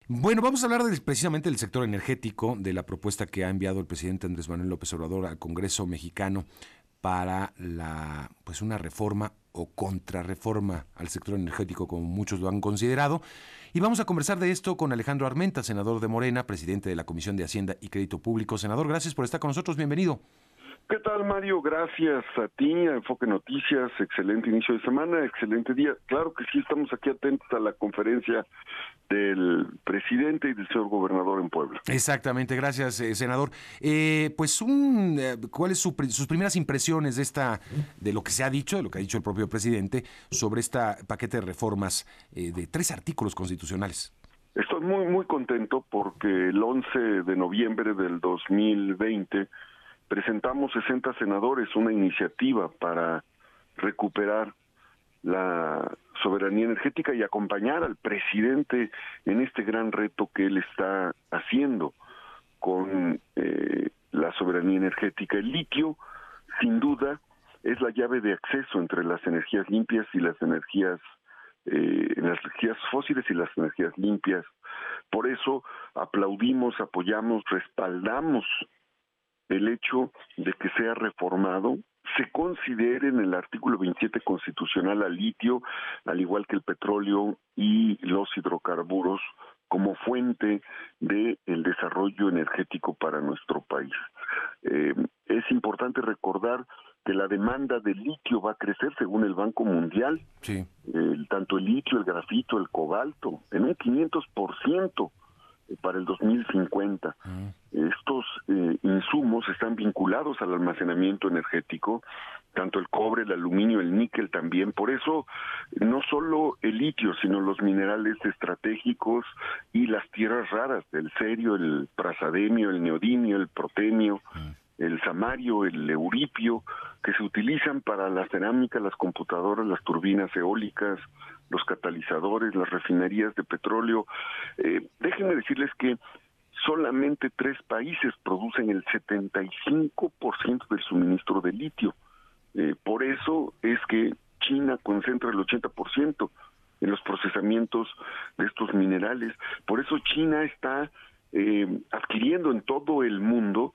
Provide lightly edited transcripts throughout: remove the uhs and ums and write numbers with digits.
Bueno, vamos a hablar precisamente del sector energético, de la propuesta que ha enviado el presidente Andrés Manuel López Obrador al Congreso mexicano para una reforma o contrarreforma al sector energético, como muchos lo han considerado. Y vamos a conversar de esto con Alejandro Armenta, senador de Morena, presidente de la Comisión de Hacienda y Crédito Público. Senador, gracias por estar con nosotros. Bienvenido. ¿Qué tal, Mario? Gracias a ti, a Enfoque Noticias. Excelente inicio de semana, excelente día. Claro que sí, estamos aquí atentos a la conferencia del presidente y del señor gobernador en Puebla. Exactamente, gracias, senador. ¿Cuáles sus primeras impresiones de lo que se ha dicho, de lo que ha dicho el propio presidente, sobre esta paquete de reformas de 3 artículos constitucionales? Estoy muy contento porque el 11 de noviembre del 2020 presentamos 60 senadores una iniciativa para recuperar la soberanía energética y acompañar al presidente en este gran reto que él está haciendo con la soberanía energética. El litio, sin duda, es la llave de acceso entre las energías limpias y las energías fósiles y las energías limpias. Por eso aplaudimos, apoyamos, respaldamos el hecho de que sea reformado, se considere en el artículo 27 constitucional al litio, al igual que el petróleo y los hidrocarburos, como fuente del desarrollo energético para nuestro país. Es importante recordar que la demanda de litio va a crecer según el Banco Mundial, sí. Tanto el litio, el grafito, el cobalto, en un 500% para el 2050. Estos insumos están vinculados al almacenamiento energético, tanto el cobre, el aluminio, el níquel también. Por eso, no solo el litio, sino los minerales estratégicos y las tierras raras, el cerio, el prasademio, el neodimio, el protenio, el samario, el euripio, que se utilizan para la cerámica, las computadoras, las turbinas eólicas, los catalizadores, las refinerías de petróleo. Déjenme decirles que solamente 3 países producen el 75% del suministro de litio. Por eso es que China concentra el 80% en los procesamientos de estos minerales. Por eso China está adquiriendo en todo el mundo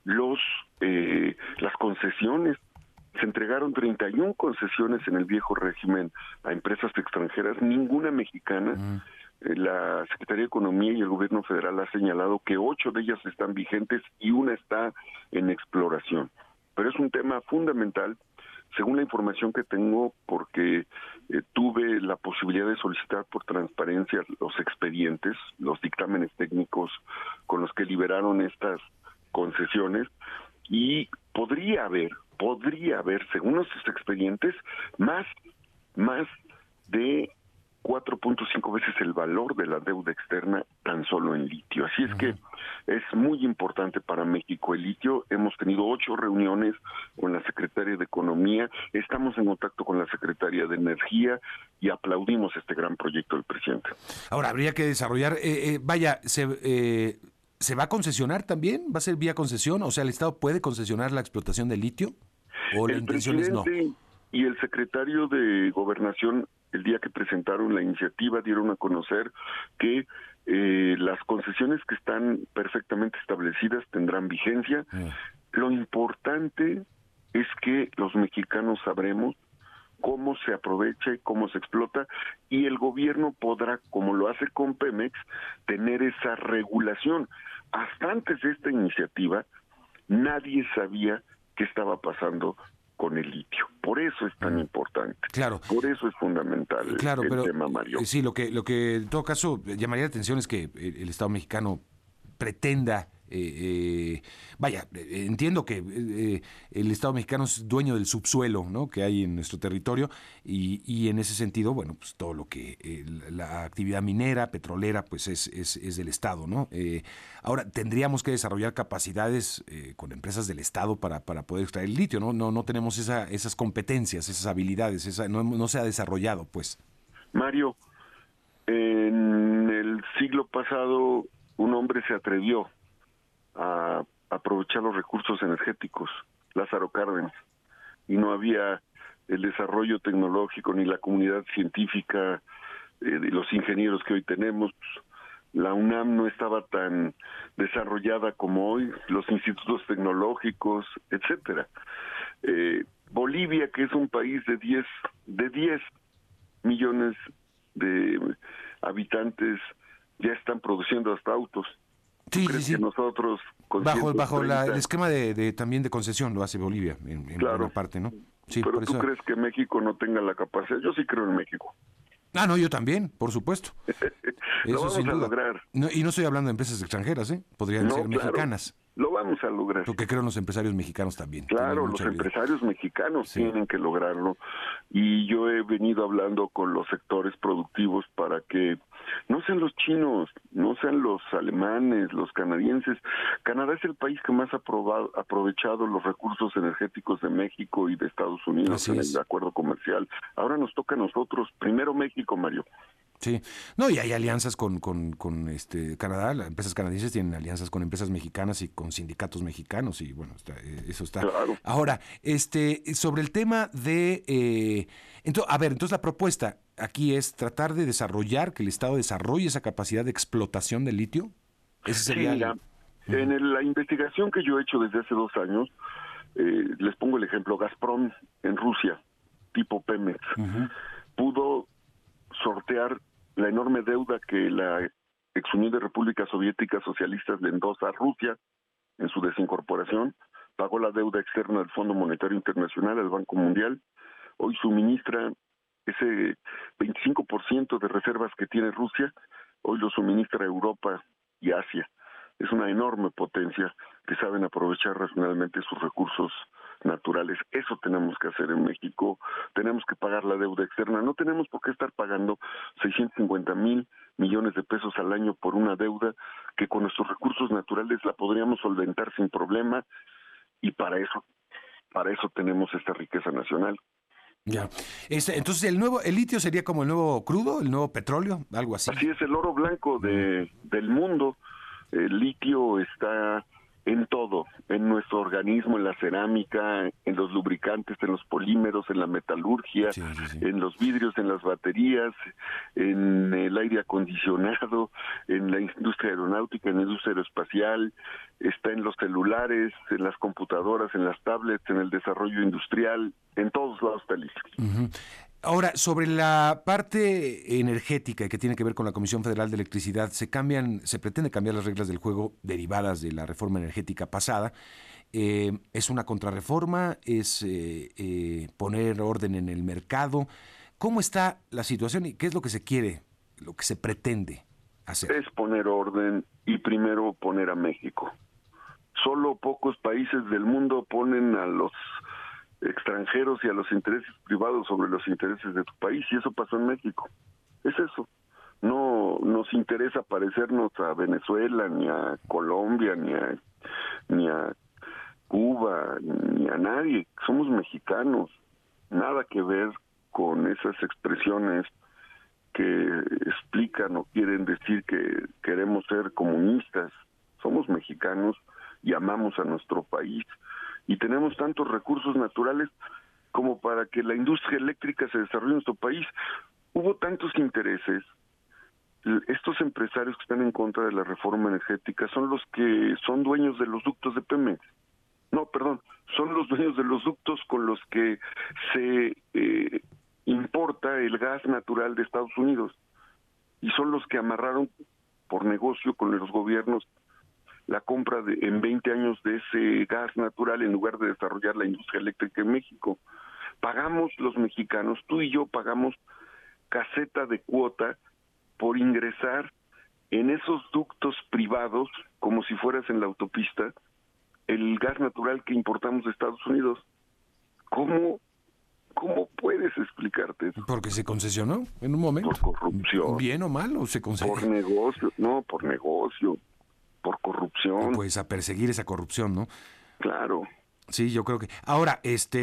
las concesiones. Se entregaron 31 concesiones en el viejo régimen a empresas extranjeras, ninguna mexicana. La Secretaría de Economía y el Gobierno Federal ha señalado que 8 de ellas están vigentes y una está en exploración. Pero es un tema fundamental, según la información que tengo, porque tuve la posibilidad de solicitar por transparencia los expedientes, los dictámenes técnicos con los que liberaron estas concesiones, y podría haber, según nuestros expedientes, más de 4.5 veces el valor de la deuda externa tan solo en litio. Así es que es muy importante para México el litio. Hemos tenido 8 reuniones con la Secretaria de Economía, estamos en contacto con la Secretaria de Energía y aplaudimos este gran proyecto del presidente. Ahora, habría que desarrollar, ¿se va a concesionar también? ¿Va a ser vía concesión? O sea, ¿el Estado puede concesionar la explotación del litio? ¿O la intención es no? Y el secretario de Gobernación, el día que presentaron la iniciativa, dieron a conocer que las concesiones que están perfectamente establecidas tendrán vigencia. Lo importante es que los mexicanos sabremos cómo se aprovecha y cómo se explota, y el gobierno podrá, como lo hace con Pemex, tener esa regulación. Hasta antes de esta iniciativa, nadie sabía qué estaba pasando con el litio. Por eso es tan importante. Claro. Por eso es fundamental el tema, Mario. Sí, lo que en todo caso llamaría la atención es que el Estado mexicano pretenda entiendo que el Estado mexicano es dueño del subsuelo, ¿no?, que hay en nuestro territorio, y en ese sentido, bueno, pues todo lo que la actividad minera, petrolera, pues es del Estado, ¿no? Ahora, tendríamos que desarrollar capacidades con empresas del Estado para poder extraer el litio, ¿no? No tenemos esas competencias, esas habilidades, no se ha desarrollado, pues. Mario, en el siglo pasado un hombre se atrevió a aprovechar los recursos energéticos, Lázaro Cárdenas, y no había el desarrollo tecnológico ni la comunidad científica de los ingenieros que hoy tenemos. la UNAM no estaba tan desarrollada como hoy, los institutos tecnológicos, etcétera. Bolivia, que es un país de 10 millones de habitantes, ya están produciendo hasta autos. ¿Tú Sí, crees sí, que sí. nosotros con Bajo 130? el esquema también de concesión lo hace Bolivia en Claro, buena parte, ¿no? Sí, pero por ¿tú eso. crees que México no tenga la capacidad? Yo sí creo en México. Ah, no, yo también, por supuesto. Lo Eso vamos sin a duda. lograr. No, y no estoy hablando de empresas extranjeras, ¿eh? Podrían No, ser claro, mexicanas, lo vamos a lograr. porque creo en los empresarios mexicanos también. Tienen Claro, los mucha habilidad. empresarios mexicanos Sí. tienen que lograrlo, y yo he venido hablando con los sectores productivos para que no sean los chinos, no sean los alemanes, los canadienses. Canadá es el país que más ha aprovechado los recursos energéticos de México y de Estados Unidos Así en es. el acuerdo comercial. Ahora nos toca a nosotros, primero México, Mario. Sí, no, y hay alianzas con Canadá, las empresas canadienses tienen alianzas con empresas mexicanas y con sindicatos mexicanos, y bueno, eso está. Claro. Ahora, sobre el tema de, entonces la propuesta aquí es tratar de desarrollar, que el Estado desarrolle esa capacidad de explotación del litio. Ese Sí, sería mira, la investigación que yo he hecho desde hace 2 años, les pongo el ejemplo, Gazprom en Rusia, tipo Pemex, pudo sortear la enorme deuda que la ex Unión de Repúblicas Soviéticas Socialistas le endosa a Rusia en su desincorporación, pagó la deuda externa del Fondo Monetario Internacional, al Banco Mundial, hoy suministra ese 25% de reservas que tiene Rusia, hoy lo suministra a Europa y Asia. Es una enorme potencia que saben aprovechar racionalmente sus recursos naturales. Eso tenemos que hacer en México. Tenemos que pagar la deuda externa. No tenemos por qué estar pagando 650,000 millones de pesos al año por una deuda que con nuestros recursos naturales la podríamos solventar sin problema, y para eso tenemos esta riqueza nacional. Ya. Entonces el litio sería como el nuevo crudo, el nuevo petróleo, algo así. Así es, el oro blanco del mundo. El litio está en todo, en nuestro organismo, en la cerámica, en los lubricantes, en los polímeros, en la metalurgia, Sí, sí, sí. en los vidrios, en las baterías, en el aire acondicionado, en la industria aeronáutica, en la industria aeroespacial, está en los celulares, en las computadoras, en las tablets, en el desarrollo industrial, en todos lados está el litio. Ujú. Ahora, sobre la parte energética que tiene que ver con la Comisión Federal de Electricidad, se pretende cambiar las reglas del juego derivadas de la reforma energética pasada. ¿Es una contrarreforma? ¿Es poner orden en el mercado? ¿Cómo está la situación y qué es lo que se quiere, lo que se pretende hacer? Es poner orden y primero poner a México. Solo pocos países del mundo ponen a los extranjeros y a los intereses privados sobre los intereses de tu país, y eso pasó en México. Es eso. No nos interesa parecernos a Venezuela, ni a Colombia, ni a Cuba, ni a nadie. Somos mexicanos. Nada que ver con esas expresiones que explican o quieren decir que queremos ser comunistas. Somos mexicanos y amamos a nuestro país, y tenemos tantos recursos naturales como para que la industria eléctrica se desarrolle en nuestro país. Hubo tantos intereses. Estos empresarios que están en contra de la reforma energética son los que son dueños de los ductos de Pemex. No, perdón, son los dueños de los ductos con los que se importa el gas natural de Estados Unidos, y son los que amarraron por negocio con los gobiernos la compra en 20 años de ese gas natural en lugar de desarrollar la industria eléctrica en México. Pagamos los mexicanos, tú y yo pagamos caseta de cuota por ingresar en esos ductos privados, como si fueras en la autopista, el gas natural que importamos de Estados Unidos. ¿Cómo puedes explicarte eso? Porque se concesionó en un momento. Por corrupción. ¿Bien o mal? ¿O se concedió? Por negocio, no, por negocio, por corrupción. Pues a perseguir esa corrupción, ¿no? Claro. Sí, yo creo que. Ahora,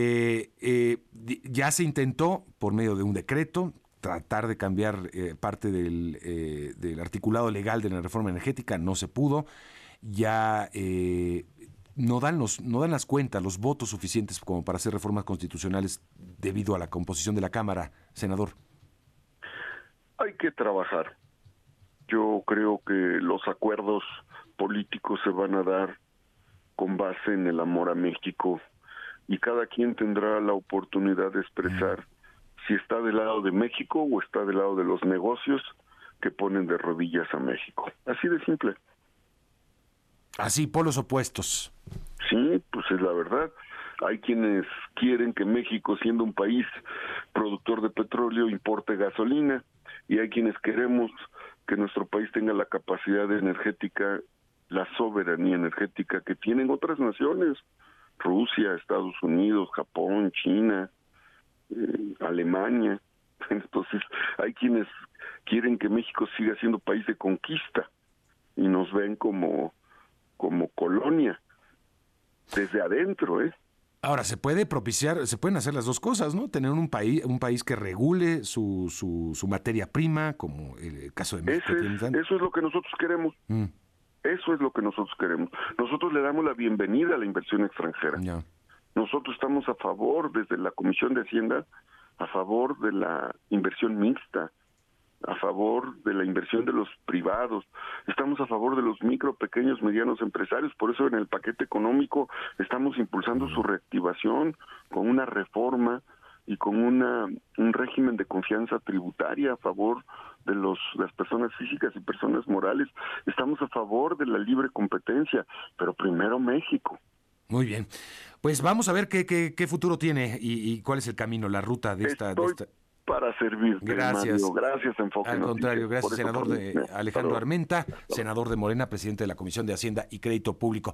ya se intentó por medio de un decreto tratar de cambiar parte del articulado legal de la reforma energética, no se pudo. Ya no dan las cuentas, los votos suficientes como para hacer reformas constitucionales debido a la composición de la Cámara, senador. Hay que trabajar. Yo creo que los acuerdos políticos se van a dar con base en el amor a México y cada quien tendrá la oportunidad de expresar si está del lado de México o está del lado de los negocios que ponen de rodillas a México. Así de simple. Así, polos opuestos. Sí, pues es la verdad. Hay quienes quieren que México, siendo un país productor de petróleo, importe gasolina, y hay quienes queremos que nuestro país tenga la capacidad energética, la soberanía energética que tienen otras naciones, Rusia, Estados Unidos, Japón, China, Alemania. Entonces, hay quienes quieren que México siga siendo país de conquista y nos ven como colonia, desde adentro, ¿eh? Ahora, se pueden hacer las dos cosas, ¿no? Tener un país que regule su materia prima, como el caso de México. Eso es lo que nosotros queremos. Eso es lo que nosotros queremos. Nosotros le damos la bienvenida a la inversión extranjera. Ya. Nosotros estamos a favor, desde la Comisión de Hacienda, a favor de la inversión mixta, a favor de la inversión de los privados, estamos a favor de los micro, pequeños, medianos empresarios, por eso en el paquete económico estamos impulsando su reactivación con una reforma y con un régimen de confianza tributaria a favor de las personas físicas y personas morales. Estamos a favor de la libre competencia, pero primero México. Muy bien. Pues vamos a ver qué futuro tiene y cuál es el camino, la ruta de esta... Para servirte, gracias. Mario. Gracias, Enfoque Al contrario, gracias, senador Alejandro Armenta, senador de Morena, presidente de la Comisión de Hacienda y Crédito Público.